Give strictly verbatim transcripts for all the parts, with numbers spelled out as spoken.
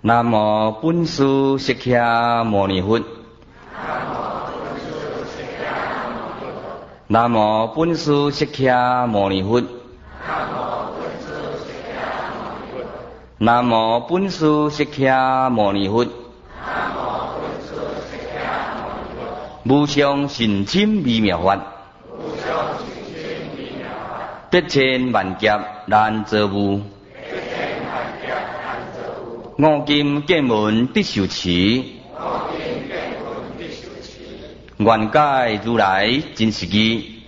南无本师释迦牟尼佛。南无本师释迦牟尼佛。南无本师释迦牟尼佛。无上甚深微妙法，得千万劫难遭遇。五金见闻得受持，愿解如来真实义。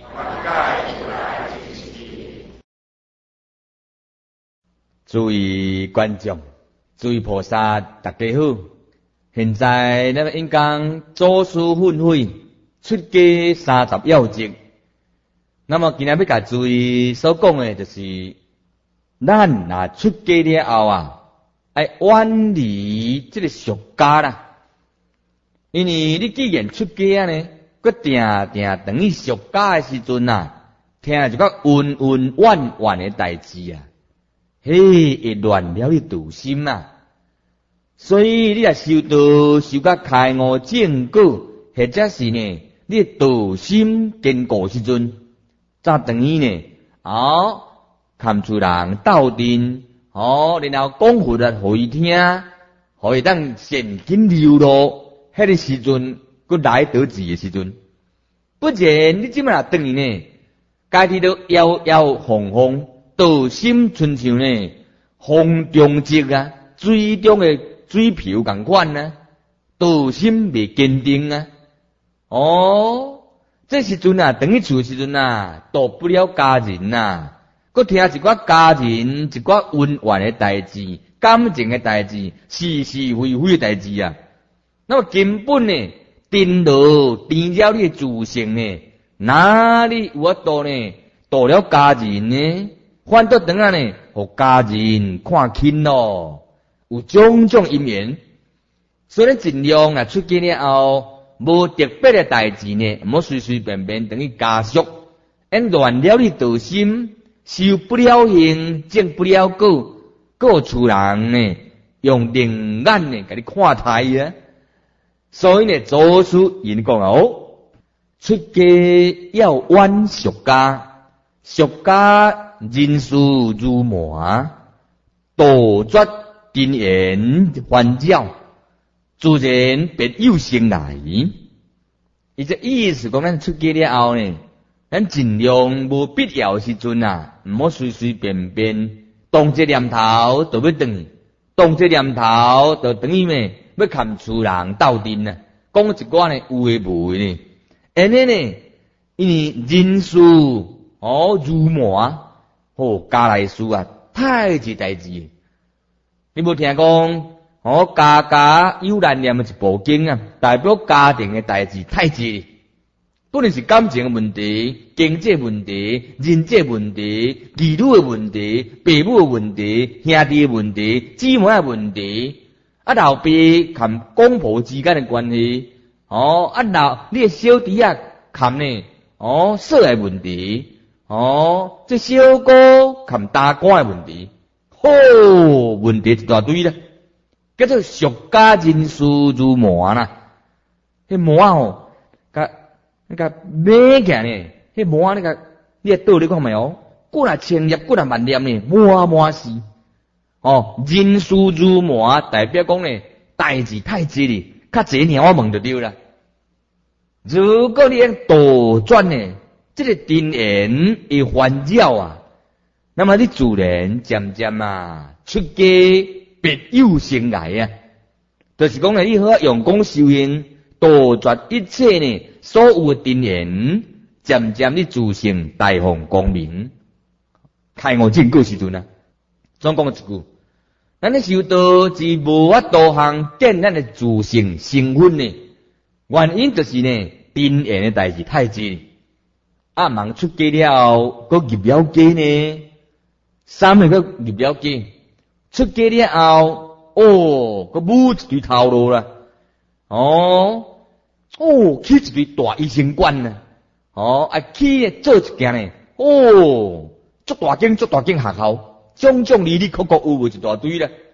诸位观众，诸位菩萨，大家好。现在咱们应讲祖师训诲出家三十要诀。那么今日要甲诸位所讲的，就是咱若出家了后啊，要远离这个俗家啦。因为你既然出家呢，佮定定等于俗家的时阵啊，听一个冤冤怨怨的代志啊，嘿，会乱了你道心啊。所以你若修道修甲开悟正果，或者是呢，你道心坚固时阵，则等于呢，哦，看厝人斗阵，哦，然后讲佛啊，互伊听，互伊当现金流露，迄个时阵，佮来得志的时阵，不然你即摆若等于呢，家己都摇摇晃晃，道心亲像呢，风中积啊，水中的水漂共款啊，道心未坚定啊。哦，这时阵啊，等于厝时阵啊，渡不了家人啊，佮听一寡家人一寡温婉的代志、感情的代志、是是非非的代志啊。那么根本呢，颠倒颠了你的自性呢，哪里有法度呢？渡了家人呢，反倒等下呢，互家人看轻咯。有种种因缘，所以咱尽量啊出家了后，无特别的代志呢，唔好随随便便等于加速，因乱了你道心，修不了行，证不了果，个厝人呢用另眼呢，甲你看待啊。所以呢，祖师因讲哦，出家要远俗家，俗家人事如麻，杜绝定言还教，自然别有生来。伊这意思讲，咱出家了后呢，咱尽量无必要时阵啊，唔好随随便便动这念头就要等，动这念头就等于咩？要看厝人斗阵啊，讲一寡呢有诶无诶呢？安尼呢，因为人事哦如麻，哦家内事啊，太济代志。你无听讲，哦，家家有难念的一部经啊，代表家庭的代志太济，不论是感情的问题、经济问题、人际问题、儿女的问题、父母的问题、兄弟的问题、姊妹的问题，啊，老爸含公婆之间的关系，哦，啊，老你的小弟啊含呢，哦，色的问题，哦，这小哥含大官的问题。哦，问题一大堆啦，叫做俗家人事如麻啦。迄麻哦，甲那个买起来呢，迄麻那个，你倒你看没有？过来千叶，过来万念呢，麻麻死。哦，人事如麻，代表讲呢，代志太济哩，较济年我问就对啦。如果你倒转呢，这个定言会烦扰啊。那么你自然渐渐啊，出家别有生来啊，就是讲呢，你好用功修行，杜绝一切呢所有的定言，渐渐你自性大放光明，开悟正果时阵啊。总讲一句，咱咧修道是无法度行见咱的自性身份呢，原因就是呢，定言的代志太济，啊，忙出家了后，佫入了家呢。三个个入了家，出家了后，哦，个舞一堆头路啦，哦，哦，起一堆大医生馆啦，哦，啊起做一件呢，哦，足大间足大间学校，种种里里口口有无一大堆啦，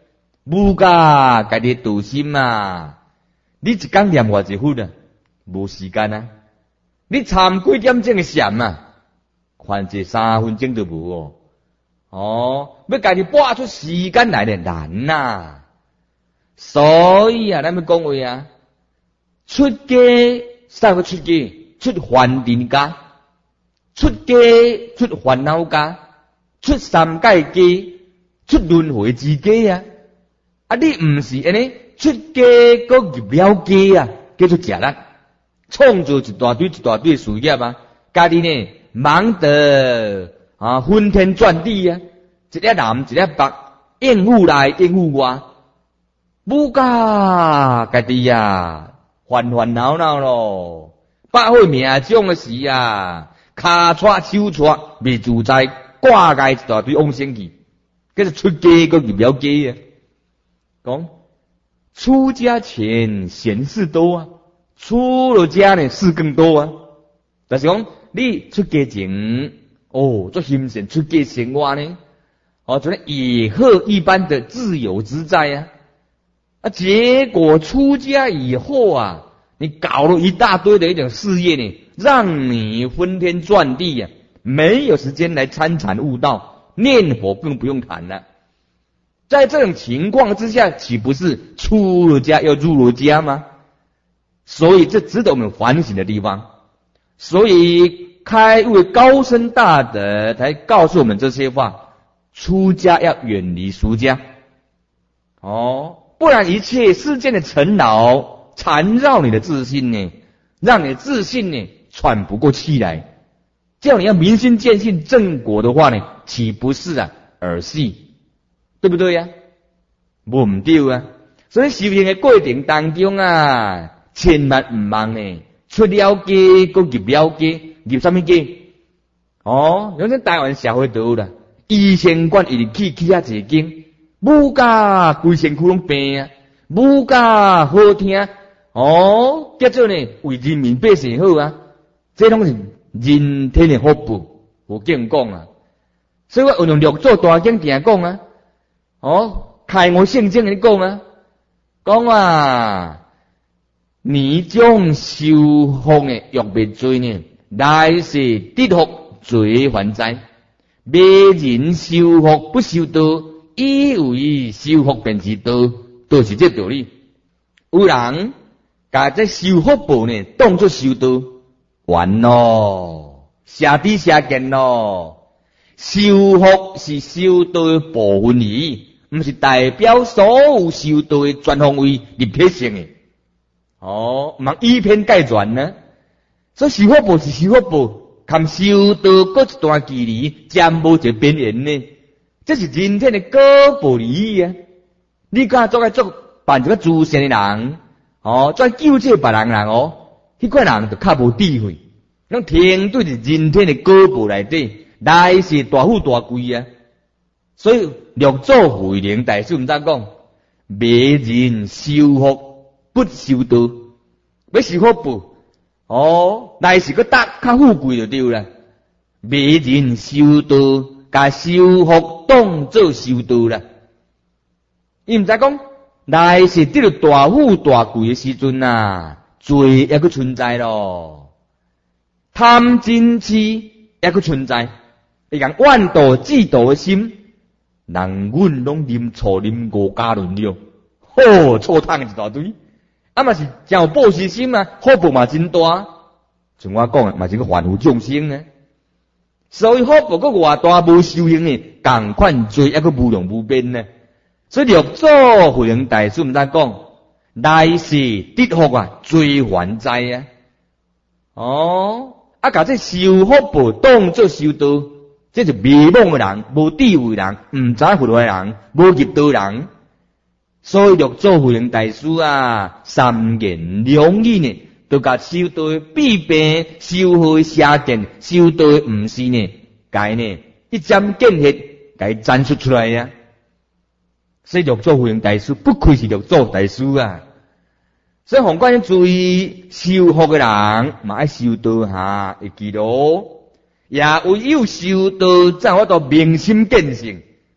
无甲家己度心啊！你一工念偌一分啊？无时间啊！你参几点钟的禅啊？反正三分钟都无哦。哦，要家己拨出时间来咧难呐、啊。所以啊，咱们讲话啊，出家啥个出家？出凡尘家，出家出烦恼家，出三界家，出轮回之家啊！啊，你唔是安尼出家个入了家啊，叫做假力，创造一大堆一大堆事业啊！家己呢忙得啊昏天转地啊，一粒南一粒北，应付来应付外，不甲家己啊烦烦恼恼咯。百岁命中的时啊，骹掣手掣未自在，挂界一大堆往生去，叫做出家个入了家啊！讲出家前闲事多啊，出了家呢事更多啊。但是讲你出家前哦，做心善出家生活呢，哦，就像野鹤一般的自由自在啊。啊，结果出家以后啊。你搞了一大堆的一种事业呢，让你昏天转地呀、啊，没有时间来参禅悟道，念佛更不用谈了。在这种情况之下，岂不是出了家要入了家吗？所以这值得我们反省的地方。所以开悟高僧大德才告诉我们这些话：出家要远离俗家，哦，不然一切世间的尘劳缠绕你的自信呢，让你的自信呢喘不过气来。叫你要明心见性正果的话呢，岂不是啊儿戏，对不对呀、啊？不唔对啊！所以修行的过程当中啊，千万唔忙呢，出了家，搁入了家，入什么家？哦，有阵台湾社会都有啦，医生馆一日去去啊一间，武甲规身躯拢病啊，武甲好听。哦，叫做呢为人民百姓好啊，这拢是人天的福报，有经讲啊。所以我用六祖大经定讲啊，哦，开我圣经嚟讲啊，讲啊，你将修福的欲灭罪呢，来世得福罪还灾；别人修福不修道，以为修福便是道，都是这道理。有人把这修福报呢当作修道，完咯，下底下见咯。修福是修道的部分而已，不是代表所有修道的全方位立体性的。哦，唔通以偏概全呢？所以修福报是修福报，含修道各一段距离，占无一个边缘呢。这是人天的果报而已啊！你敢做个做办一个自善的人？哦，再救这别人人哦，迄款人就较无智慧，拢停对着人天的果报内底，来世大富大贵啊！所以六祖慧能大师毋知讲，灭人修福不修道，要修福报哦，来世个得较富贵就对啦。灭人修道，甲修福当做修道啦，伊毋知讲。来是得了大富大贵的时阵啊，罪也佫存在咯，贪嗔痴也佫存在，会讲怨妒嫉妒的心，人阮拢啉醋啉五加仑了，吼错汤一大堆，啊嘛是真有报喜心啊，福报嘛真大，像我讲的嘛是个凡夫众生呢，所以福报佫偌大无修行呢，共款罪也佫无量无边呢。所以六祖慧能大师毋知讲，来世得福啊，罪还灾啊！哦，啊，甲这修福报当作修道，这就迷惘的人、无智慧人、毋知佛的人、无入道人。所以六祖慧能大师啊，三言两语呢，都甲修道的弊病、修好的邪见、修道的毋是呢，该呢一针见血，该展述出来呀、啊。所以六祖慧能大师不愧是六祖大师啊！所以宏观注意修福的人，嘛爱修道下会记咯。也唯有修道，才有法度明心见性，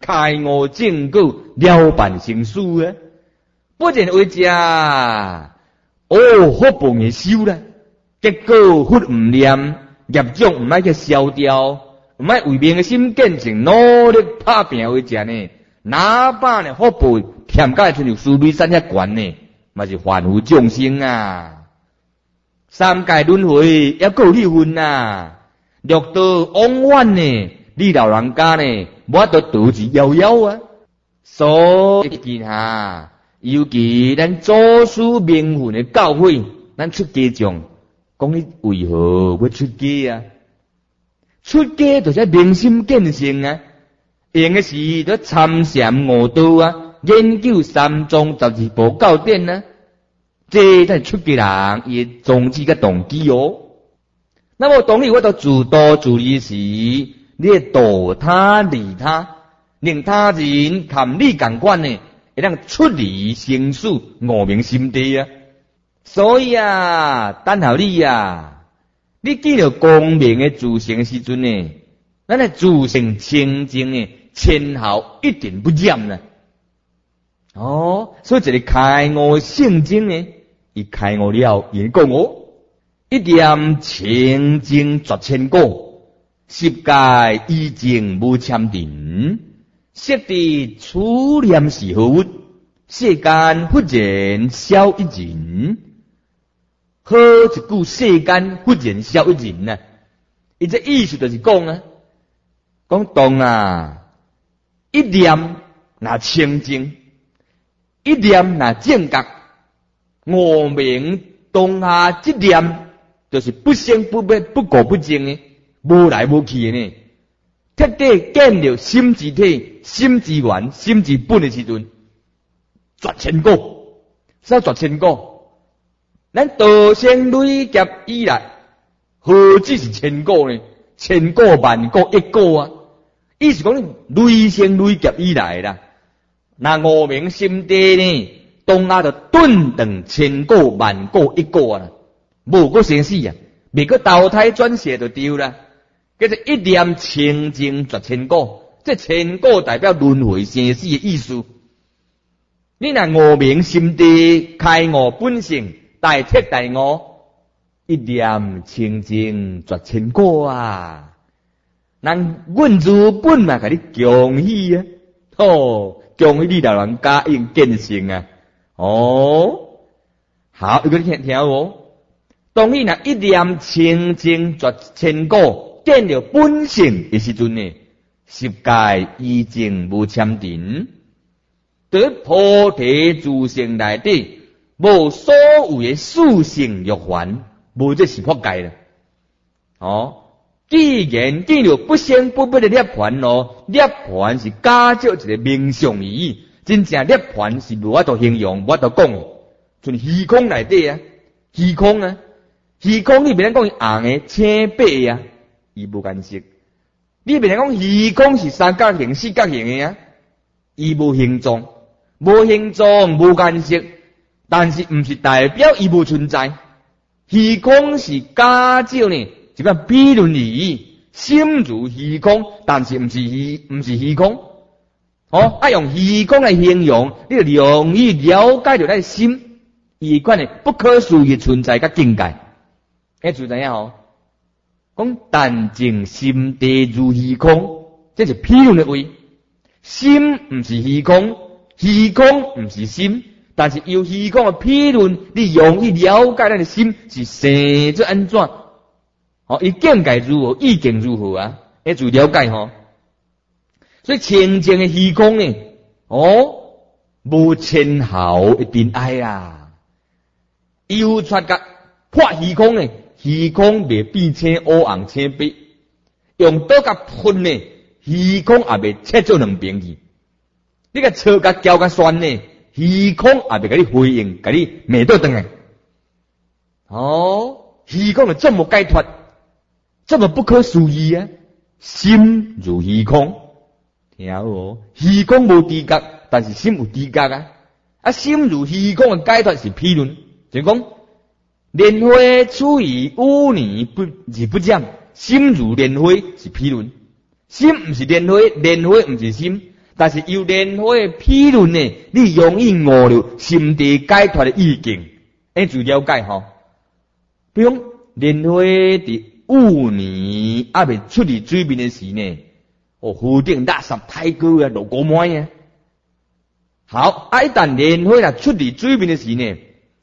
开悟正果，了办成事啊！不然为者，哦，福报会收啦，结果福唔念，业障唔爱去消掉，唔爱为明心见性努力打拼为者呢？哪怕呢福报添加亲像苏美山遐悬呢，嘛是凡夫众生啊！三界轮回也够离婚啊！六道往返呢，你老人家呢，无得独自夭夭啊！所以哈，尤其咱祖师名分的教诲，咱出家众，讲你为何要出家啊？出家就是明心见性啊！用的是在参禅悟道啊，研究三藏十二部教典啊，这才出家人伊宗旨甲动机哦。那么当你我到自度自利时，你会度他利他，令他人含你共款呢，会当出离生死，悟明心地啊。所以啊，等候你啊，你见到光明的自性时阵呢，咱的自性清净呢，前后一定不染呢。哦，所以一个开悟圣经呢，伊开悟了，伊讲我一念清净绝千果，十界以净无参定，识得初念是何物？世间忽然消一人，好一句世间忽然消一人啊！伊这意思就是讲啊，讲当啊，一念那清净，一念那正觉，我明当下这念。就是不生不灭、不垢不净的，无来无去的呢。彻底见了心之体、心之源、心之本的时阵，绝千果，啥绝千果？咱道生累劫以来，何止是千果呢？千果万果一果啊！意思讲你累生累劫以来啦，那无明心地呢，当下就顿等千果万果一果啊！无个生死啊，未个投胎转世就丢啦。叫做一念清净绝千果，这千果代表轮回生死的意思。你若悟明心地，开悟本性，大彻大悟，一念清净绝千果啊！人阮自本嘛，甲你恭喜啊！哦，恭喜你老人家应见性啊！哦，好，有个听听哦。当你若一念清净绝千果，见了本性的时阵呢，十界以净无参定，在菩提自性内底，无所有的属性欲还，无这是破界了。哦，既然见了不生不灭的涅槃咯，涅槃是加少一个名相而已，真正涅槃是无法度形容，无法度讲，像虚空内底啊，虚空啊。虚空你别人讲伊红的、青白呀，伊无干色；你别人讲虚空是三角形、四角形的啊，伊无形状，无形状、无干色，但是唔是代表伊无存在。虚空是假照呢，一个比论而已。心如虚空，但是唔是虚，唔是虚空。哦，啊用虚空来形容，你就容易了解到咱心，伊款的不可思议存在甲境界。诶，就怎样哦？讲但净心地如虚空，这是譬论的位。心唔是虚空，虚空唔是心，但是由虚空的譬论，你容易了解咱的心是生做安怎？哦，伊境界如何，意境如何啊？诶，就了解吼。所以清净的虚空呢，哦，无前后的尘埃啊，又出个破虚空呢。虚空未变青乌红青白，用刀甲喷呢，虚空也未切做两边去。你个车甲胶甲酸呢，虚空也未甲你回应，甲你灭倒转来。哦，虚空就这么解脱，这么不可思议啊！心如虚空，听好哦，虚空无知觉，但是心有知觉啊！啊，心如虚空的解脱是譬论，就讲。莲花处于污泥不而不染，心如莲花是譬论。心唔是莲花，莲花唔是心， 但是由莲花的批论呢，你容易误了心地解脱的意境，哎，就了解吼。比如莲花伫五年还未出离水面的时呢，哦，湖顶垃圾太高啊，落过满啊。好，啊，一旦莲花啦出离水面的时呢，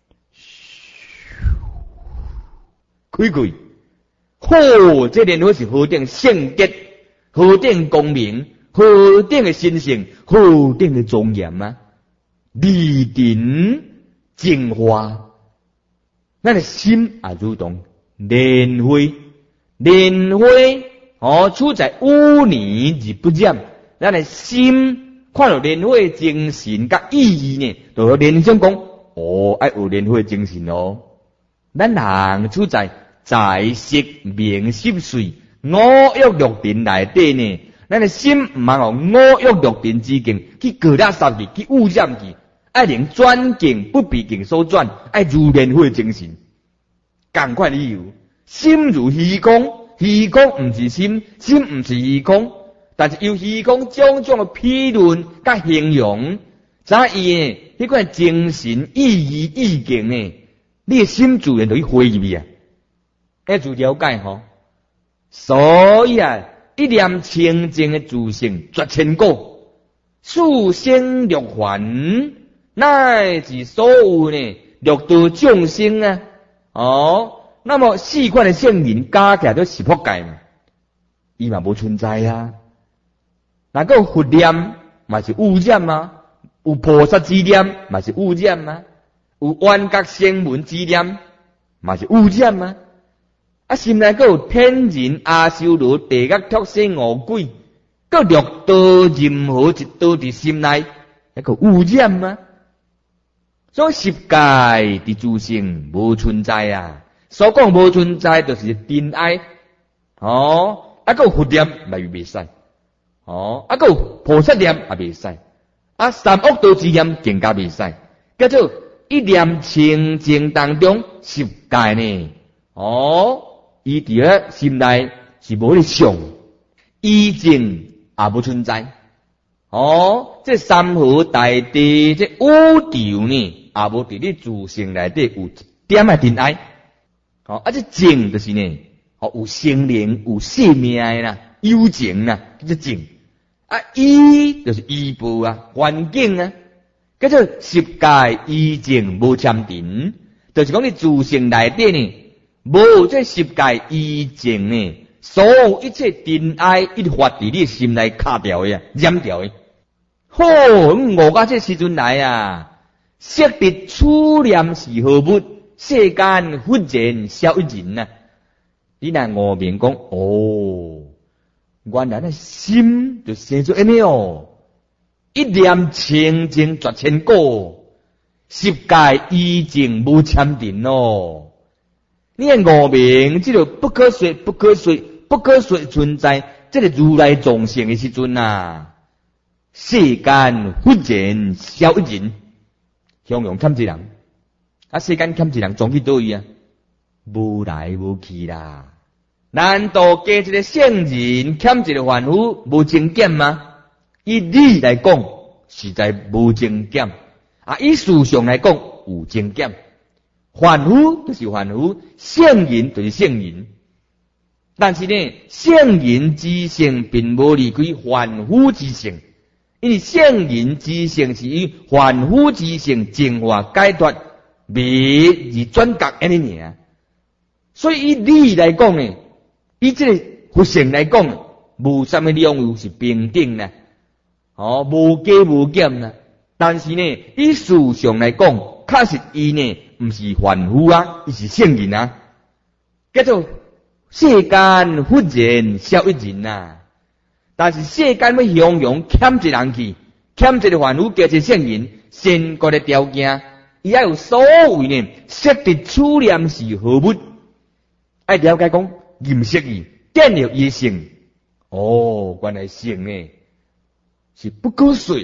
开开，吼，这莲花是何等圣洁，何等光明，何等的神圣，何等的庄严啊！立定净化，咱的心也如同莲花，莲花哦，处在污泥而不染，咱的心。看到莲花精神甲意义呢，就和莲想讲，哦，爱有莲花精神哦。咱人处在在色名色睡五欲六尘内底呢，咱的心唔通互五欲六尘之境去割垃圾去，去污染去，爱能转境不被境所转，爱如莲花精神。同款理由，心如虚空，虚空唔是心，心唔是虚空。但是由虚空种种的批论甲形容，咋伊呢？迄款精神意义意境呢？你的心自然就去回入去啊，要就了解吼。所以啊，一念清净的自性绝千古，速生六凡，乃至所有呢六道众生啊。哦，那么四款的圣人加起来都是佛界嘛，伊嘛无存在啊。那个佛念嘛是污染啊，有菩萨之念嘛是污染啊，有冤觉声闻之念嘛是污染啊。啊，心内个有天人阿修罗地狱畜生恶鬼，个六道任何一道伫心内，那个污染啊。所以十界伫自性无存在啊，所讲无存在就是真爱哦，啊个佛念嘛又袂使。哦，啊，个菩萨念也袂使，啊，三恶道之念更加袂使，叫做一念清净当中十界呢。哦，伊伫咧心内是无咧想，意境也无存在。哦，这三河大地这宇宙呢，也无伫咧自性内底有一点仔真爱。哦，啊，这静就是呢，哦，有生灵有生命的啦，有情啦，叫做静。啊，依就是依报啊，环境啊，叫做十界依境无参定，就是讲你自性内底呢，无这十界依境呢，所有一切真爱一发伫你心内卡掉的啊，染掉的。好，我甲这时阵来啊，识得初念是何物，世间忽然少一人啊。你若悟明讲，哦。原来的心就生出安尼哦，一念清净绝千古，十界依境无参定哦。你的悟明这个不可说、不可说、不可说存在，这个如来众生的时阵啊，世间忽然少一人，向阳欠一人，啊，世间欠一人，总去倒位啊，无来无去啦。难道加一个圣人欠一个凡夫无精简吗？以理来讲，实在无精简；啊，以事上来讲，有精简。凡夫就是凡夫，圣人就是圣人。但是呢，圣人之性并无离开凡夫之性，因为圣人之性是以凡夫之性净化解脱，未而转觉安尼尔。所以以理来讲呢。以这个佛性来讲，无什么两由是平等呢，哦，无加无减呢。但是呢，以事上来讲，确实伊呢，唔是凡夫啊，伊是圣人啊。叫做世间忽然少一人啊。但是世间要向阳欠一人去，欠一个凡夫叫一圣人，先决的条件，伊要有所谓呢，识得初念是何物，爱了解讲。认识伊，建立伊性。哦，原来性呢是不可说。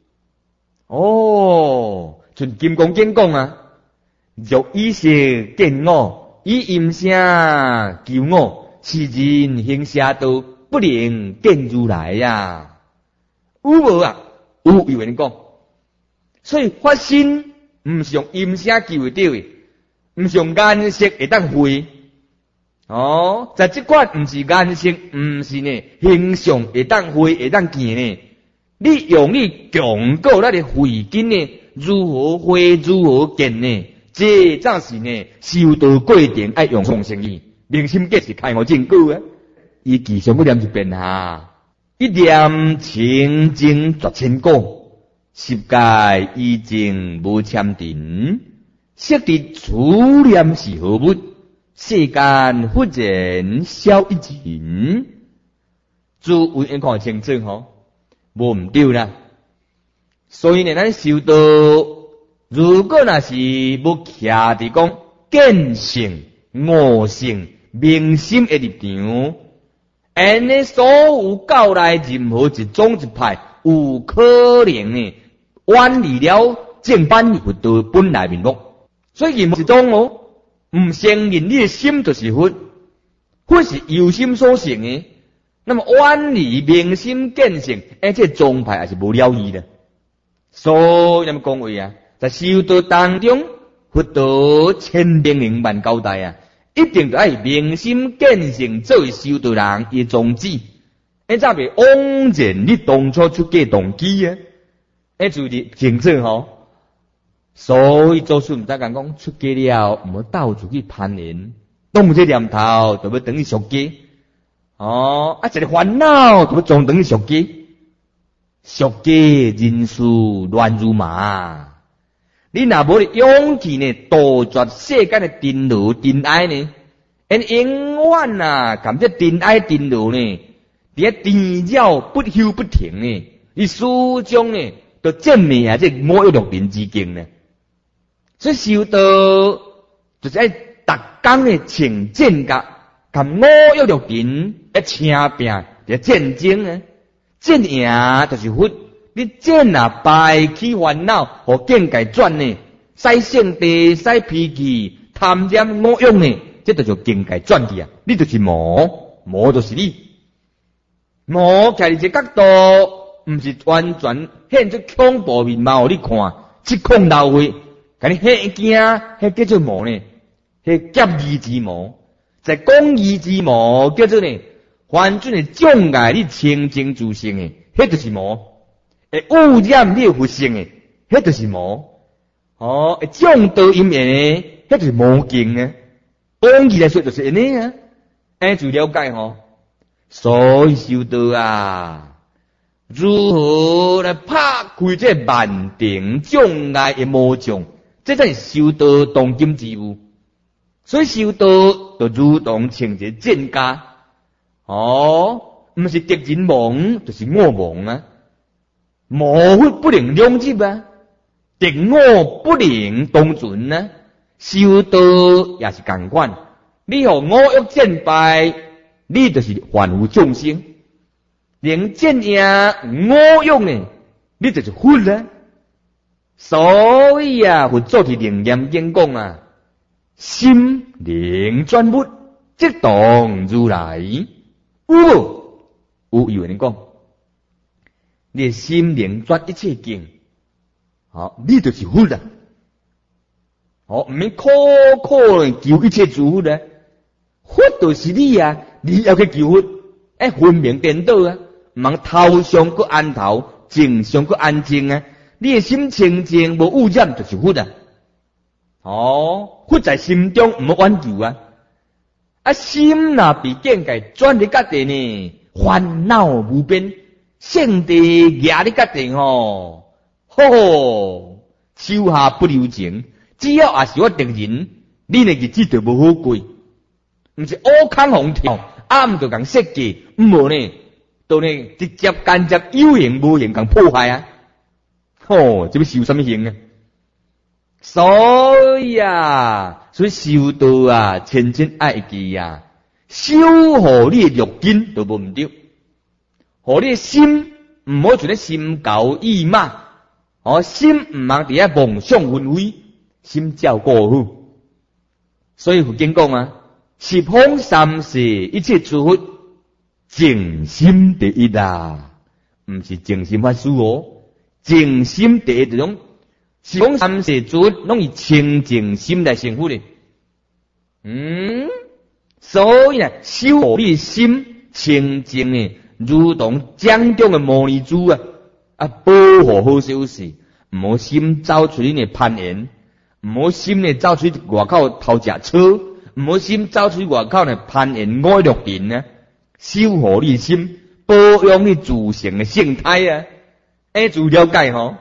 哦，像金刚经讲啊，若以色见我，以音声求我，是人行邪道，不能见如来呀、啊。有无啊？ 有有人讲，所以发心唔是用音声救会到的，唔是用颜色会当会。哦，在这块唔是颜色，唔是呢形象会当会会当见呢。你用你强过咱的慧根呢，如何会如何见呢？这正是呢修道过程爱用从心意，明心见是开悟证据啊。伊其上要念一遍哈，一念清净绝千古，十界以净无欠定，识得初念是何物？世间忽然消一尽，诸位应看清楚吼，无唔对啦。所以呢，咱修道，如果若是要徛伫讲见性、悟性、明心的立场，安尼所有教内任何一种一派，有可能呢远离了正版佛道本来面目。所以任何一种哦。唔承认你的心就是佛，佛是由心所成的。那么远离明心见性，而且宗派也是无了义的。所以咱们讲话啊，在修道当中，佛道千叮咛万交代啊，一定要以明心见性作为修道人的宗旨。而才袂枉然你当初出家动机啊，而就是清楚吼。所以做事唔使讲讲出家了，唔好到处去攀岩，动这念头就要等于俗家。哦，啊，一个烦恼就要总等于俗家。俗家人事乱如麻，你若无的勇气呢，杜绝世间的颠簸颠爱呢，因永远啊，感这颠爱颠簸呢，伫遐颠绕不休不停呢，你始终呢，就证明啊，这五欲六尘之境呢。所以修道就是爱逐工的请战甲，甲五欲六尘一请拼，一战争呢，战赢就是佛。你战啊败去烦恼，和境界转呢，使性地使脾气，贪念五欲呢，这就叫境界转去啊！你就是魔，魔就是你。魔徛伫这角度，唔是完全显出恐怖面貌，你看，即空闹会。甲你吓惊，迄叫做魔呢？迄劫义之魔，在公义之魔叫做呢？凡准的障碍你清净自性的，迄就是魔；会污染你佛性的，迄就是魔。哦，会障道因缘的，迄就是魔境呢。公义来说就是安尼啊，安就了解吼。所以修道啊，如何来拍开这万定障碍的魔障？这才是修道当今之务，所以修道就如同像一个剑家，哦，唔是敌人亡，就是我亡啊！魔佛不能两入啊，敌我不能同存啊！修道也是同款，你互五欲战败，你就是凡夫众生；能战赢五欲呢，你就是佛啊！所以啊，佛祖伫楞严经讲啊，心灵转物，即当如来。有无？有有人讲，你心灵转一切境，好，你就是佛啦。好，唔免苦苦求一切诸佛啦，佛就是你啊，你要去求佛，哎，分明颠倒啊，唔通头上个安头，颈上个安静啊。你的心清净无污染就是佛啊！哦，佛在心中唔好挽救啊！啊，心若被境界转伫角地呢，烦恼无边，性地压伫角地吼，吼，手下不留情。只要也是我敌人，你的日子就无好过。毋是乌空红跳，啊毋就共设计，毋无呢，都呢直接间接有形无形共破坏啊！哦，这要修什么行啊？所以啊，所以修道啊，千真爱记啊，修好你的六根都无唔对，好你的心唔好做咧心高意慢，哦，心唔通伫遐妄想纷飞，心照顾好。所以佛经讲啊，十方三世一切诸佛，静心第一啊，唔是静心法师哦。 静心第一种，是讲三世尊拢以清净心来成佛的。嗯，所以呢，修好你心清净呢，如同江中的摩尼珠啊，啊，保护好小事，唔好心走出去呢攀岩，唔好心呢走出去外口偷食车，唔好心走出去外口呢攀岩爱乐人啊，修好你心，保养你自性的性态啊，哎，自了解吼。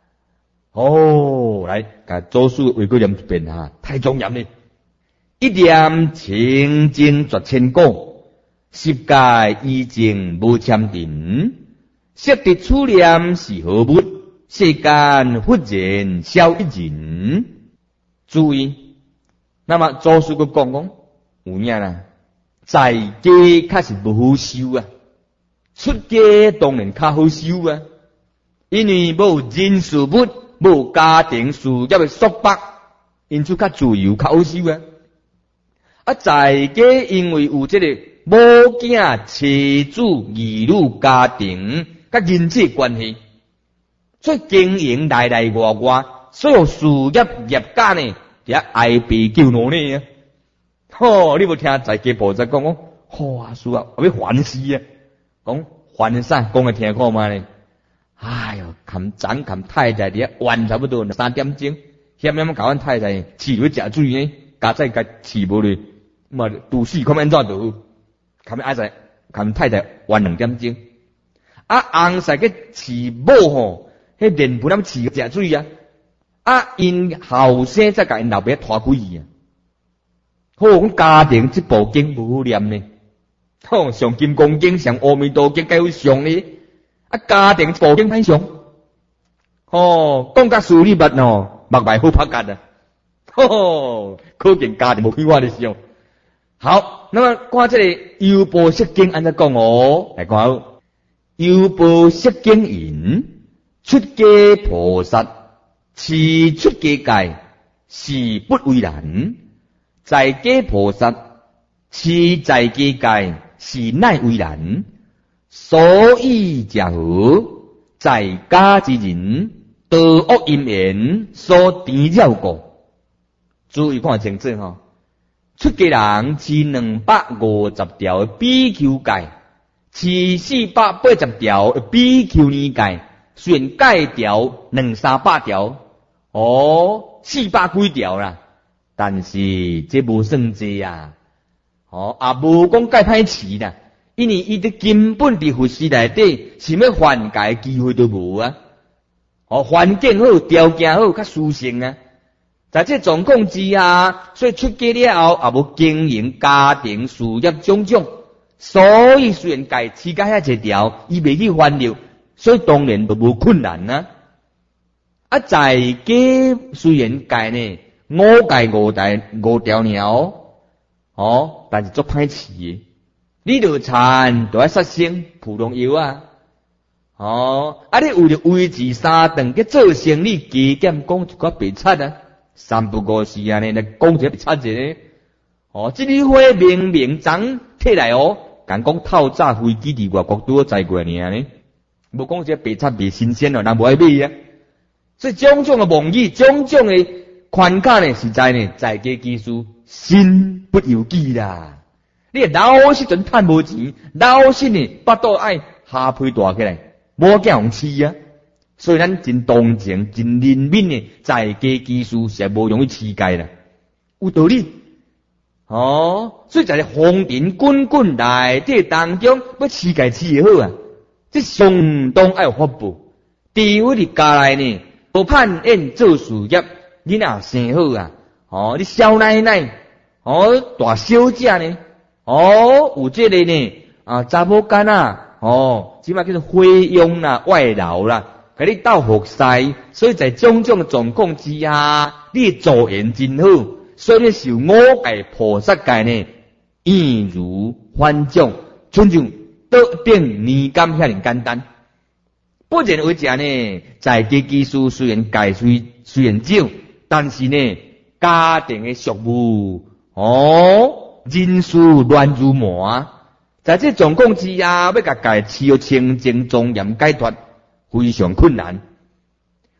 哦，来，甲祖师为过念一遍哈，太重要了。一念清净绝千古，十界依净无欠定。识得此念是何物？世间忽然少一人。注意，那么祖师佮讲讲，有影啦，在家确实不好修啊，出家当然较好修啊，因为无人事物。无家庭事业的束缚，因此较自由、较好修啊。啊，在家因为有这个母囝、妻子、儿女、家庭、甲人际关系，所以经营内内外外，所有事业业家呢，伫遐爱被救努力啊。吼、哦，你无听在家菩萨讲讲，哇，师啊，我要烦死啊！讲烦啥？讲来听看嘛呢？哎哟，冚盞冚太太啲玩差不多三點鐘，險險搞阮太太飼落食水呢，家仔家飼無咧，咁啊杜死看安怎度？冚阿仔冚太太玩兩點鐘，啊翁婿嘅飼某吼，迄連不諗飼食水啊，啊因後生則甲因老爸拖開去啊，好講家庭即部經無好念呢，吼上金剛經上阿彌陀經該會上呢。啊，家庭部經歹上，哦，講甲事理物哦，目賣好拍格啊，吼，可見家庭無開話的時候。好，那麼看這個優波釋經安怎講哦，來講優波釋經言，出家菩薩持出家戒是不為難，在家菩薩持在家戒是乃為難。所以者何？在家之人，道惡因緣所纏繞過。注意看清楚吼，出家人持兩百五十條比丘戒，持四百八十條比丘尼戒，雖然戒條兩三百條，哦，四百幾條啦，但是這無算濟啊，哦，也無講戒歹持啦。因為伊的根本伫佛寺內底，是要犯戒機會都無啊！哦，環境好，條件好，較舒適啊！在這狀況之下，所以出家了後，也無經營家庭事業種種，所以雖然戒持戒遐一條，伊未去煩惱，所以當然都無困難啊！啊，在家雖然戒呢，五戒五條五條鳥，哦，但是足歹持嘅。你著殘，著愛殺生、普通藥啊！哦，啊你為了維持三頓去做生意，加減講一個白賊啊！三不五時安尼來講一個白賊者，哦，這裡花明明章摕來哦，講講透早飛機佇外國拄好載過爾呢，無講這白賊袂新鮮哦，人無愛買啊！所以種種嘅妄語，種種嘅寬卡呢，實在呢，在家技術身不由己啦。你老實陣趁無錢，老實呢巴肚愛下配大起來，無驚人飼啊！所以咱真同情、真憐憫呢，在家技術是無容易持戒啦，有道理。哦，所以在風塵滾滾內底當中，要持戒持好啊！這相當愛有福報。除非你家內呢，無盼緣做事業，囡仔生好啊！哦，你少奶奶，哦，大小姐呢？哦，有這個呢，啊，查某囡仔，哦，即碼叫做費用啦、外勞啦，給你鬥服侍，所以在種種狀況之下，你做人真好，所以你受五戒菩薩戒呢，易如反掌，像像得定年金遐爾簡單。不然為講呢，在家技術雖然戒雖雖然少，但是呢，家庭嘅俗務，哦。人事亂如麻，在這狀況之下，要甲家持有清淨莊嚴解脫，非常困難。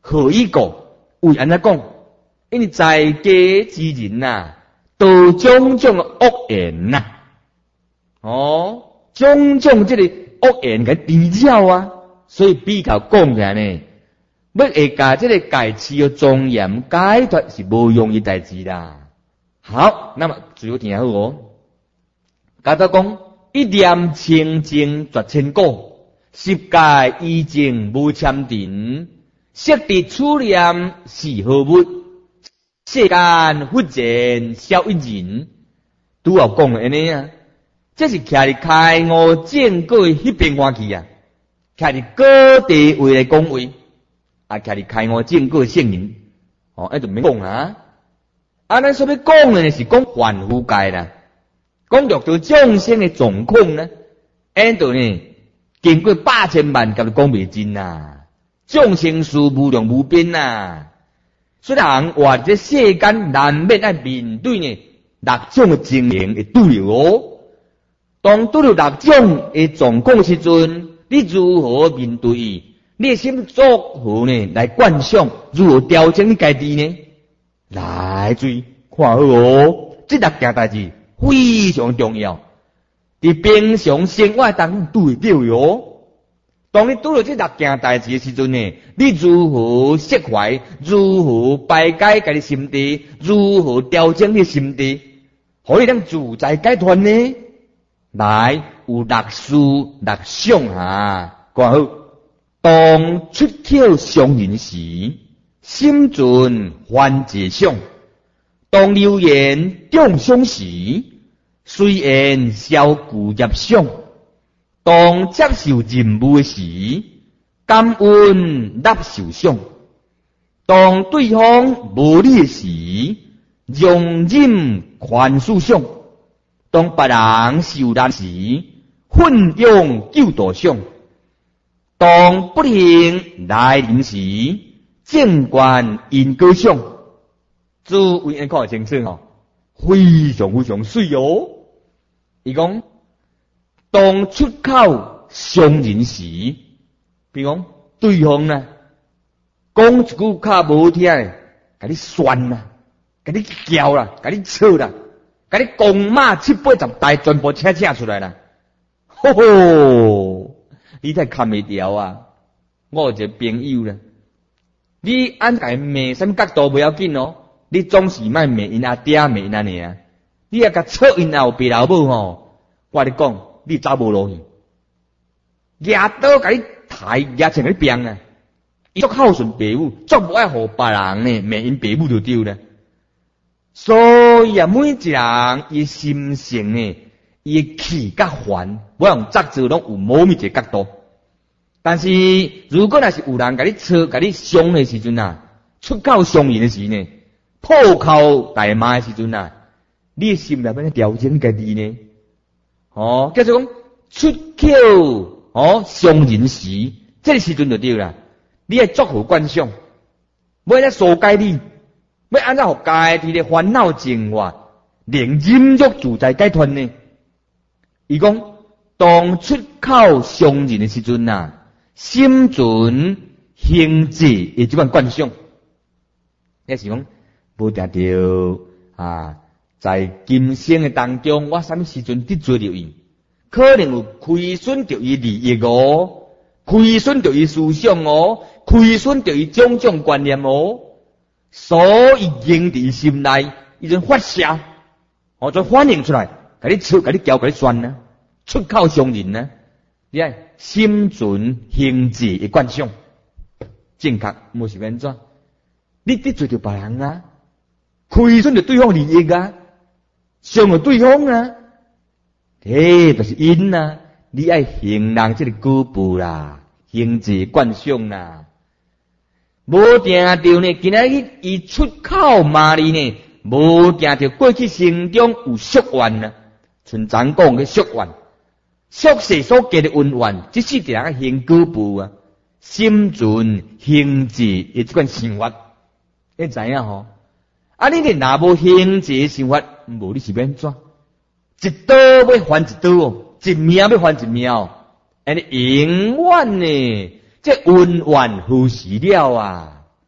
何以故？为安怎讲？因为在家之人呐、啊，都种种的恶言呐、啊，哦，种种这个恶言给抵消啊，所以比较讲起来呢，要会甲这个戒持的庄严解脱是无容易代志啦。好，那么最后听好哦，甲他讲一念清净绝千古，十界依净无参定，色地处念是何物？世间忽然少一人，拄好讲安尼啊，这是徛伫开悟正果迄边看去啊，徛伫各地位来讲话，啊，徛伫开悟正果圣人，哦，那就免讲啊。啊，咱所要讲的是讲凡夫界啦，讲六道众生的状况呢，按道呢，经过百千万甲你讲袂尽呐，众生数无量无边呐。虽然活在世间，难免要面对呢六种的情形会拄着哦。当拄着六种的状况时阵，你如何面对？你心作何呢？来观想，如何调整你家己呢？来注意看好哦，这六件代志非常重要，伫平常生活当中拄会到哟。当你拄到这六件代志的时阵呢，你如何释怀？如何排解家己心地？如何调整你心地？可以让自在解脱呢？来，有六事六想啊，看好。当出口伤人时，心存欢喜想；当流言中伤时，虽然消故业想。当接受任务时，感恩纳受想；当对方无理时，容忍宽恕想；当别人受难时，奋勇救度想；当不幸来临时，正观因果想。诸位安看清楚哦，非常非常水哦。伊讲。当出口伤人时，比如讲对方呢，讲一句较无听的，甲你酸啦，甲你叫啦，甲你吵啦，甲你公骂七八十台全部请请出来啦，吼吼，你太看袂掉啊！我有一个朋友啦，你按甲伊骂什么角度不要紧哦，你总是莫骂因阿爹骂因阿娘，你也甲吵因老爸老母吼，我你讲。你走无路去，牙刀甲你抬，牙前甲你变啊！伊足孝顺爸母，足无爱互别人呢，骂因爸母就对了。所以啊，每一人伊心性呢，伊气甲烦，我用作做拢有某一个角度。但是如果若是有人甲你吵、甲你伤的时阵啊，出口伤人的时呢，破口大骂的时阵啊，你心内面调整家己呢？哦，叫做讲出口哦伤人时，这个时阵就对啦。你要作何观想？要安怎疏解你？要安怎互家己的烦恼净化，令忍辱自在解脱呢？伊讲，当出口伤人的时阵啊，心存兴致的这款观想，也是讲无定着啊。在今生的当中，我什么时阵得罪了伊？可能有亏损着伊利益哦，亏损着伊思想哦，亏损着伊种种观念哦，所以经伫心内，伊就发射，哦，就反映出来，甲你吵，甲你叫，甲你酸呢，出口伤人呢，你看心存兴致的观想，正确无是安怎？你得罪着别人啊，亏损着对方利益啊。伤了对方啊，这就是因啊！你爱行人这个脚步啦，行志观想啦，无定着呢。今仔日伊出口骂你呢，无定着过去心中有宿怨啊。像咱讲嘅宿怨，宿世所结的恩怨，即是地人行脚步啊，心存行志的这款想法，你知影吼？啊！你哋若无行志想法，无你是要安怎？一刀要还一刀哦，一命要还一命哦，安尼永远呢，这恩怨何时了啊？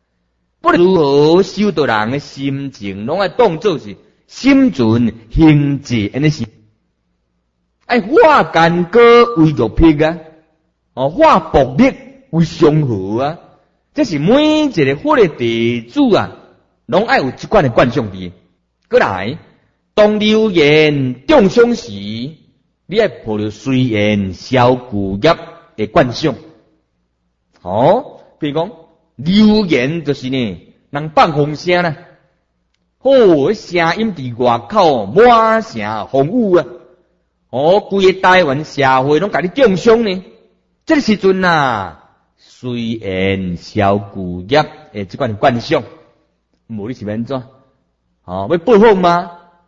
不论如何修道人的心情，拢爱当作是心存行者安尼是。哎，化干戈为玉璧啊，哦，化薄力为祥和啊，这是每一个佛的弟子啊，拢爱有一款的惯性伫。过来，当流言中伤时，你爱抱着随缘消故业的惯性。哦，比如讲流言就是呢，人放风声啦，哦，声音伫外口满城风雨啊。哦，规个台湾社会拢甲你中伤呢，这个时阵啊，随缘消故业诶，这款惯性，无你是要安怎？哦，要报复吗？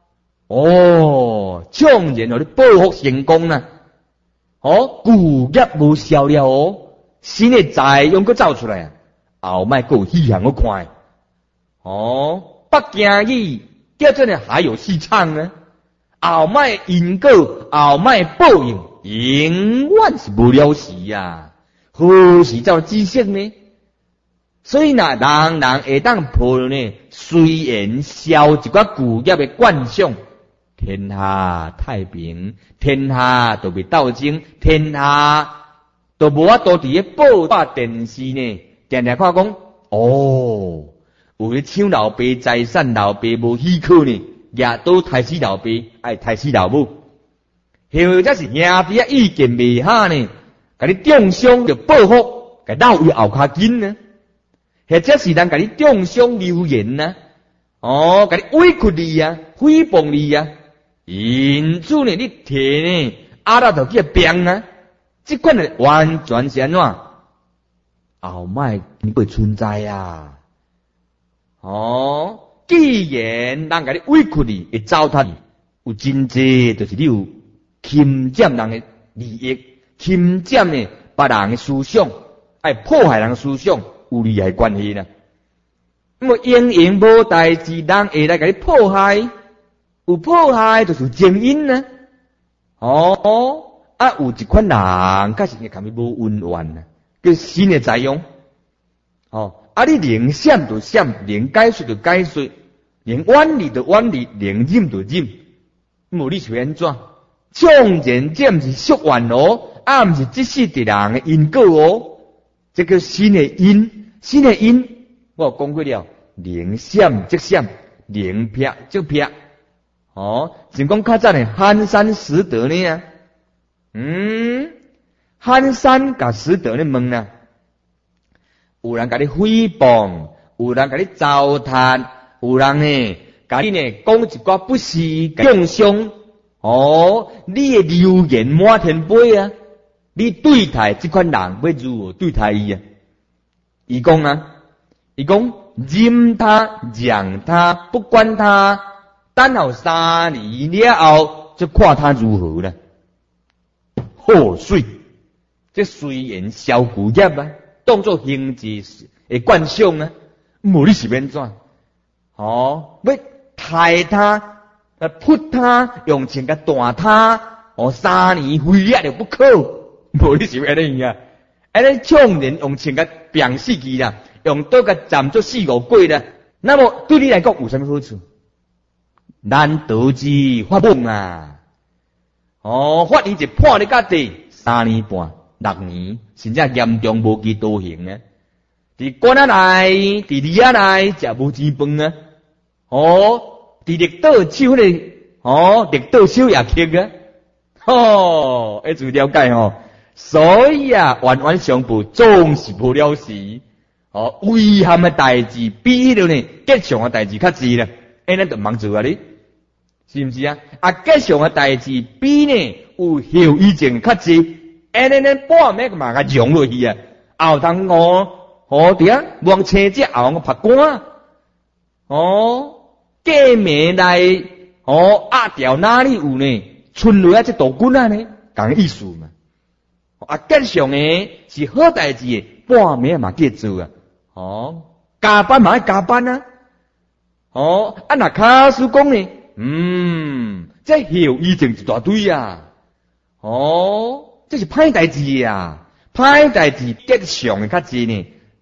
哦，创然互你报复成功啦。哦，故业无消了哦，新的财用佫走出来啊，后摆佫有希望佫看。哦，北京语叫真的还有戏唱呢。后摆因果，后摆报应，永远是无了时啊！何时才有知识呢？所以呢，人人会当抱呢，随缘消一寡旧业的惯性，天下太平，天下都袂斗争，天下都无法度伫咧报答电视呢，定定看讲，哦，有咧抢老爸财产，老爸无许可呢。也都杀死老爸，爱杀死老母，或者是兄弟啊意见未合呢，甲你中伤就报复，甲闹伊后骹筋呢，或者是人甲你中伤流言呢，哦，甲你委屈你啊，诽谤你啊，因此呢，你摕呢阿拉头去变啊，这款呢完全是安怎？后摆你会存在啊，哦。既然人甲你委屈你，会糟蹋你，有真济就是你有侵占人的利益，侵占呢别人的思想，爱破坏人的思想，有利害关系啦。那么因因无代志，人会来甲你破坏，有破坏就是正因呢。哦，啊有一款人，确实是看你无温婉呐，叫新的采用。哦。啊！你能闪就闪，能解说就解说，能远离就远离，能忍就忍。无你是安怎？创然这毋是宿愿哦，啊毋是即世的人的因果哦。这个新的因，新的因，我讲过了，能闪即闪，能撇即撇。哦，就讲较早的憨山拾得呢啊。嗯，憨山甲拾得呢问啊。有人甲你诽谤，有人甲你糟蹋，有人呢甲你呢讲一寡不是中伤，哦，你的流言满天飞啊！你对待这款人要如何对待伊啊？伊讲啊，伊讲任他让他不管他，等候三年了后，就看他如何了。好水，这虽然消故业啊。当作行之的惯性啊，无你是变怎？哦，要害他，啊扑他，用钱甲弹他，哦三年非也就不可，无你是变安尼啊？安尼创然用钱甲变死去啦，用刀甲斩做四五鬼啦。那么对你来讲有什么好处？难得之法本啊！哦，法院就判你家己三年半。六年，甚至严重无期徒刑啊！伫关仔内，伫里仔内食无钱饭啊！哦，伫绿岛手迄个哦，绿岛小夜曲啊！哦，一直了解哦。所以啊，冤冤相报总是无了时。哦，遗憾的代志比迄个呢吉祥的代志较济啦。哎，咱就忙做啊你，是毋是啊？啊，吉祥的代志比呢有后遗症较济。安尼咱半暝个嘛甲融落去啊，后通我好伫啊，望青只后我拍光哦，假暝内哦压掉哪里有呢？春落啊这道棍啊呢，讲意思嘛。啊，吉祥诶是好代志，半暝嘛计做啊。哦，加班嘛要加班啊。哦，啊那卡叔讲呢，嗯，这后遗症一大堆啊。哦。这是歹代志啊，歹代志吉祥的较济呢，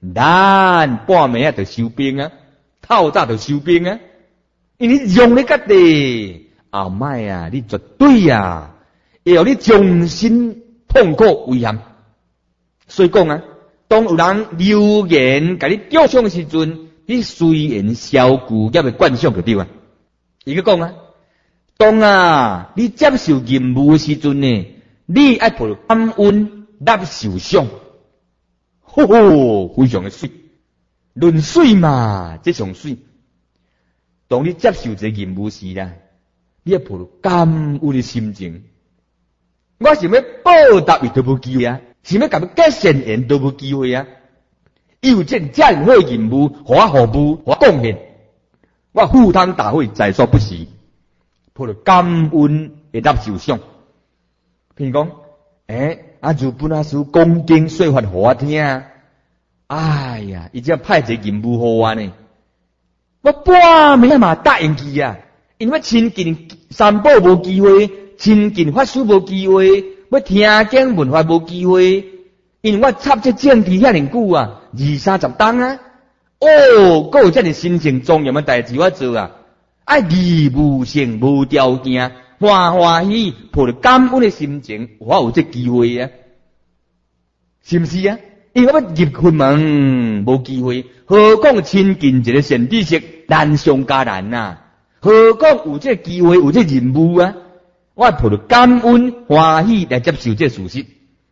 咱半暝啊就收兵啊，透早就收兵啊，因为你用你家己，后摆啊，你绝对啊，会有你终身痛苦危险。所以讲啊，当有人流言甲你吊上的时阵，你随缘消具也袂惯上就对啊。伊个讲啊，当啊，你接受任务的时阵呢，你爱抱感恩纳受伤，吼吼，非常的水，论水嘛，这上水。当你接受这任务时啦，你要抱感恩的心情。我想要报答伊都无机会啊，想要甲要结善缘都无机会啊。有这这样好任务，互我服务，互我贡献，我赴汤蹈火，在所不惜。抱着感恩会纳受伤。譬如讲，诶，啊，日本阿叔讲经说法互我听，哎呀，伊只派一个任务互我呢，我半暝嘛答应去啊，因为亲近三宝无机会，亲近法师无机会，要听经闻法无机会，因为我插这政治遐尼久啊，二三十档啊，哦，还有这样心情重要的代志我做啊。爱义无性无条件，欢欢喜，抱着感恩的心情，我有这机会啊，是不是啊？因为我要入佛门无机会，何况亲近一个善知识，难上加难呐。何况有这机会，有这任务啊，我抱着感恩欢喜来接受这事实。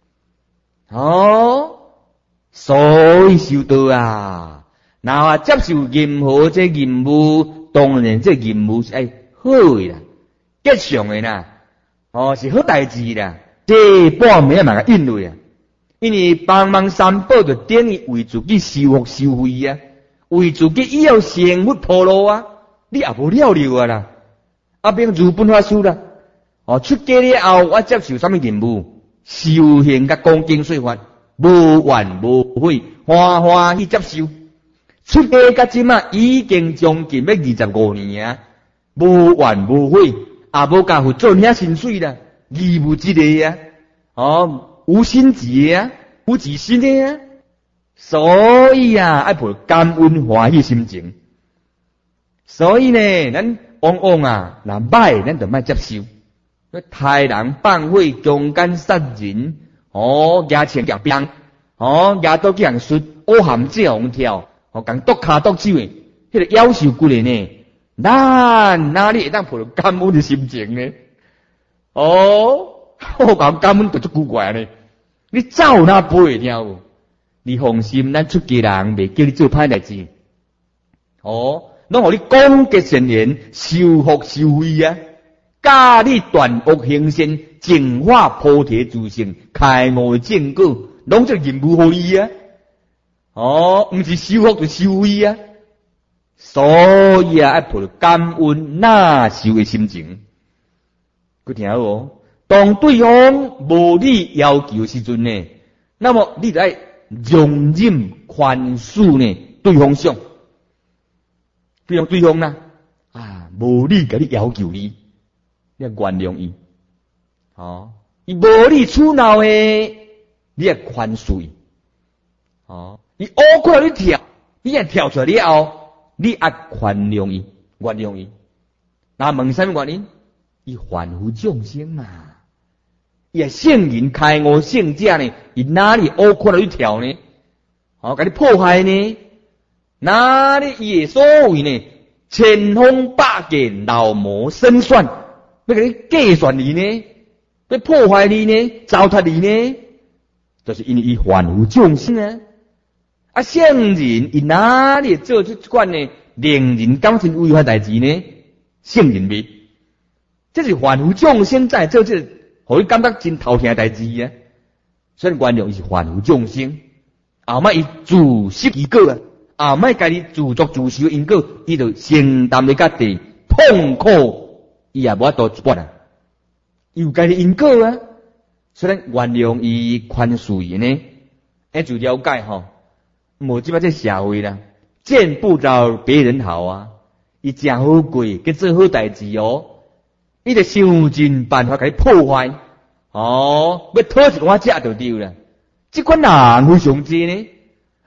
哦，所以修道啊，那话接受任何这任务。当然，这任务是哎好的啦，吉祥的啦，哦是好代志啦。这半暝嘛个应对啊，因为帮忙三宝就等于为自己修福修慧啊，为自己以后成佛铺路啊，你也无了了啊啦。啊，变如本法师啦，哦出家了后，我接受什么任务？修行甲讲经说法，无怨无悔，欢欢喜接受。出家甲即嘛已经将近要二十五年啊，无怨无悔，也无甲负做遐薪水啦，义务之类啊，哦，无心结啊，无自心的啊，所以啊，爱抱感恩欢喜心情。所以呢，咱往往啊，若歹，咱就莫接受。杀人放火、强奸杀人，哦，牙签夹病，哦，牙刀去人摔，乌含这红跳。哦，讲剁骹剁手诶，迄个夭寿骨诶呢？咱哪里会当抱着感恩的心情呢？哦，我讲感恩就足古怪呢。你走哪背会听无？你放心，咱出家人袂叫你做歹代志。哦，拢互你广结善缘，修福修慧啊！教你断恶行善，净化菩提自性，开悟正果，拢做任务互你啊！哦，毋是修福就修慧啊，所以啊，爱抱着感恩纳受的心情。佮听好哦，当对方无你要求时阵呢，那么你就爱容忍宽恕呢对方上，比如对方呢啊无你甲你要求你，你要原谅伊。哦，伊无你处闹诶，你要宽恕伊。哦。你乌过你跳，你若跳出来了后，你也宽容伊，原谅伊。那问什么原因？伊凡夫众生嘛，伊系圣人开悟圣者呢，伊哪里乌过来去跳呢？哦，甲你破坏呢？哪里伊所谓呢？千方百计闹魔生算，要甲你计算你呢？要破坏你呢？糟蹋你呢？就是因为伊凡夫众生啊。啊，圣人伊哪里做出款呢？令人感情违法代志呢？圣人未，这是凡夫众生在做这，互伊感觉真头疼代志啊。所以原谅伊是凡夫众生，后摆伊自食其果啊，后摆家己自作自受因果，伊就承担咧家己痛苦，伊也无法度一拔啊，有家己因果啊。所以原谅伊宽恕伊呢，哎，就了解吼。无即摆这社会啦，见不着别人好啊，伊真好过，佮做好代志哦，伊就想尽办法甲你破坏，哦，要讨一碗食就对啦。即款人非常多呢，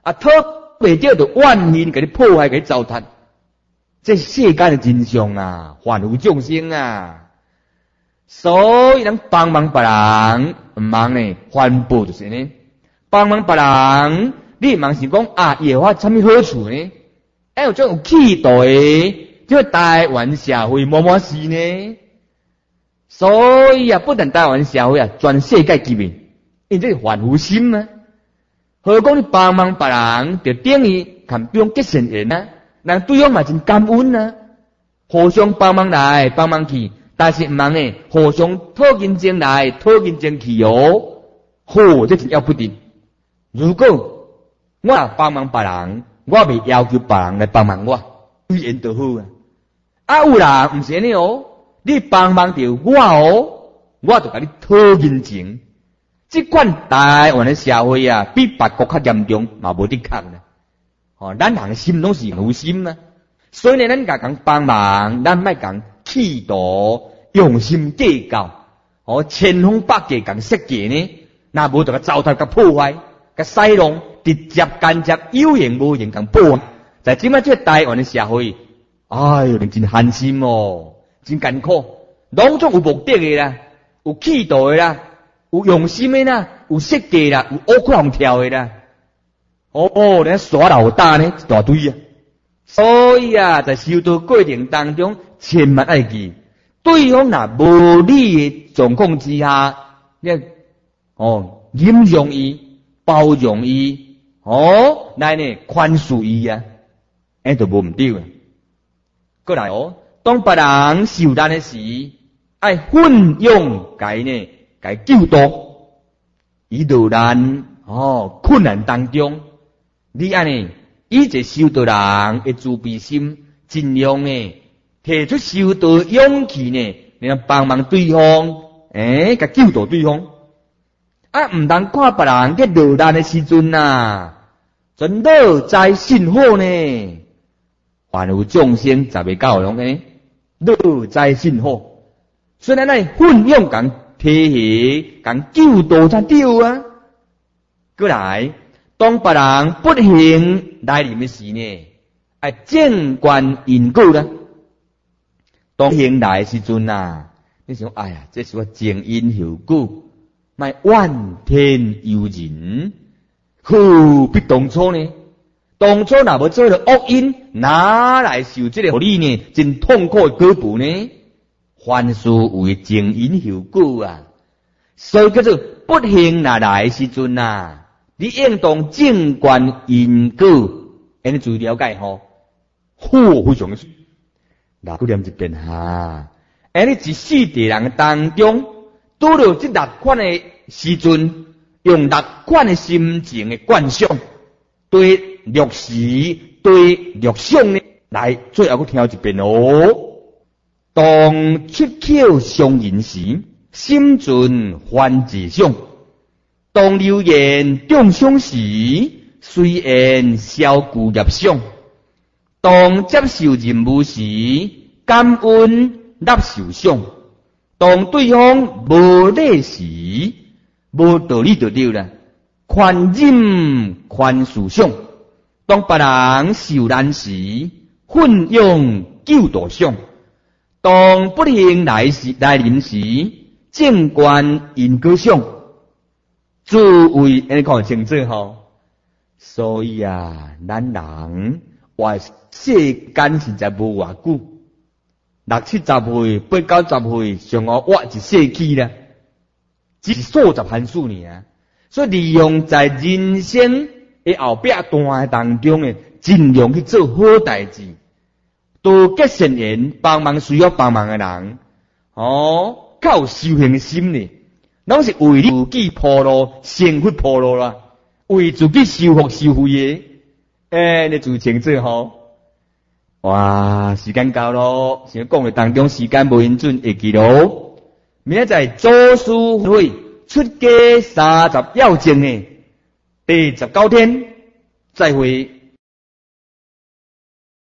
啊，讨袂着就怨恨，给你破坏，给你糟蹋。这世间的真相啊，凡夫众生啊，所以人帮忙别人，唔忙呢，环保就是呢。帮忙别人，你忙是讲啊，也发什么好处呢？哎，有种有气度的，这台湾社会默默是呢。所以啊，不但台湾社会啊，全世界级面，因这是凡夫心啊。何况你帮忙别人，就等于看比如结善缘啊。人对方嘛真感恩啊，互相帮忙来帮忙去，但是唔忙呢，互相讨竞争来讨竞争去哦，好，这是要不得。如果我帮忙别人，我未要求别人来帮忙我，对人就好啊。啊有啦，唔是呢哦，你帮忙着我哦，我就甲你讨竞争。这款台湾的社会啊，比别国较严重，嘛无得抗啦。哦，咱人的心拢是有心啊，所以呢，咱甲人帮忙，咱莫讲气度，用心计较，哦，千方百计讲设计呢，那无就甲糟蹋、甲破坏、甲塞弄，直接、间接、有形无形讲破坏。在即摆这台湾的社会，哎哟，真寒心哦，真艰苦，拢总有目的的啦，有气度的啦，有用心的啦，有设计啦，有乌空跳的啦。哦，你耍老大呢，一大堆啊！所以啊，在修道过程当中，千万要记，对方若无理的状况之下，你哦忍容伊、包容伊，哦来呢宽恕伊啊，哎就无唔对啊。过来哦，当别人受难的时，爱奋勇改呢，改救度，伊落难哦困难当中。你安尼，以这修道人的慈悲心，尽量呢提出修道勇气呢，来帮忙对方，诶，甲救度对方。啊，唔通看别人在落难的时阵呐，真乐哉幸福呢。凡有众生十个教拢呢，乐哉幸福。虽然呢奋勇讲提起，讲救度才对啊。过来。当别人不幸来临的时呢，啊，静观因果啦。当幸来的时阵啊，你想，哎呀，这是我静因后果，卖怨天尤人，何必当初呢？当初若无做了恶因，哪来受这个互你呢？真痛苦的果报呢？凡事为静因后果啊，所以叫做不幸若来的时阵啊。你应当静观因果，安尼注意了解吼。好，非常的。那个念一遍哈，安尼一世地人当中，拄到这六款的时阵，用六款的心情的观想，对六时、对六想呢，来最后个听一遍哦。当出口相迎时，心存欢喜想。当流言众相时，虽然消故业相；当接受任务时，感恩纳受想；当对方无理时，无道理就对啦，宽忍宽恕想；当别人受难时，奋勇救度想；当不幸来时来临时，静观因果想。诸位，你看清楚吼。所以啊，咱人活世间实在无偌久，六七十岁、八九十岁，上好活一世纪啦，只是数十番数尔。所以利用在人生的后壁段当中诶，尽量去做好代志，多结善缘，帮忙需要帮忙诶人，哦，较有修行诶心呢。拢是为你自己铺路，幸福铺路啦，为自己修福修慧的，诶，你注清楚吼。哇，时间到咯，想讲的当中时间无允准，会记咯。明仔载祖师会出家三十要紧的第十九天，再会。